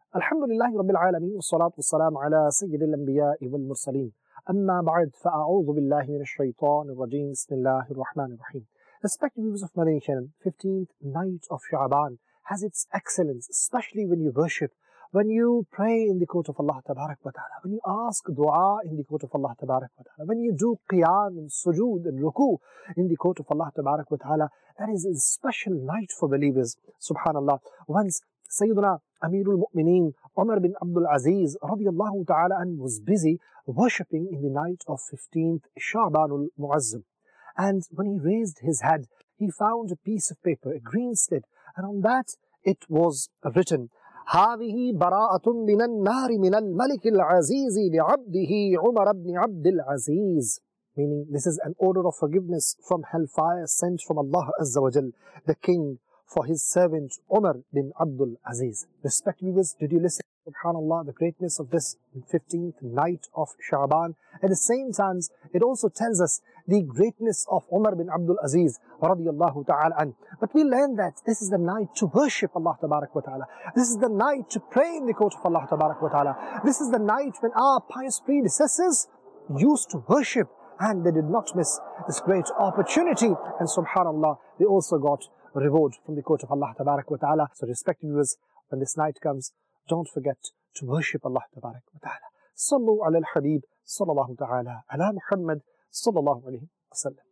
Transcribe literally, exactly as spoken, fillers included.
Alhamdulillahi Rabbil Alameen, wassalatu wassalamu ala Sayyidil Anbiya'i wal Mursaleen. Amma ba'd, fa'a'udhu billahi minash shaitanir rajeem, bismillahir rahmanir rahim. Respected viewers of Madani Channel, fifteenth night of Sha'ban has its excellence, especially when you worship, when you pray in the court of Allah Tabarak wa Ta'ala, when you ask dua in the court of Allah Tabarak wa Ta'ala, when you do qiyam and sujood and ruku in the court of Allah Tabarak wa Ta'ala. That is a special night for believers. Subhanallah. Once Sayyiduna Amirul Mu'mineen Umar bin Abdul Aziz radiyallahu ta'ala an was busy worshipping in the night of fifteenth Sha'banul Mu'azzam. And when he raised his head, he found a piece of paper, a green slate, and on that it was written, هذه براءة من النار من الملك العزيز لعبده عمر بن عبد العزيز. Meaning, this is an order of forgiveness from hellfire sent from Allah Azza wa Jal, the King, for his servant Umar bin Abdul Aziz. Respected viewers, did you listen? Subhanallah, the greatness of this fifteenth night of Sha'ban. At the same time, it also tells us the greatness of Umar bin Abdul Aziz radiyallahu ta'ala an. But we learn that this is the night to worship Allah Tabarak wa Ta'ala. This is the night to pray in the court of Allah Tabarak wa Ta'ala. This is the night when our pious predecessors used to worship, and they did not miss this great opportunity. And subhanallah, they also got reward from the court of Allah Tabarak wa Ta'ala. So respected viewers, when this night comes, don't forget to worship Allah Tabarak wa Ta'ala. Sallu ala al-Habib, sallallahu ta'ala ala Muhammad, sallallahu alayhi wa sallam.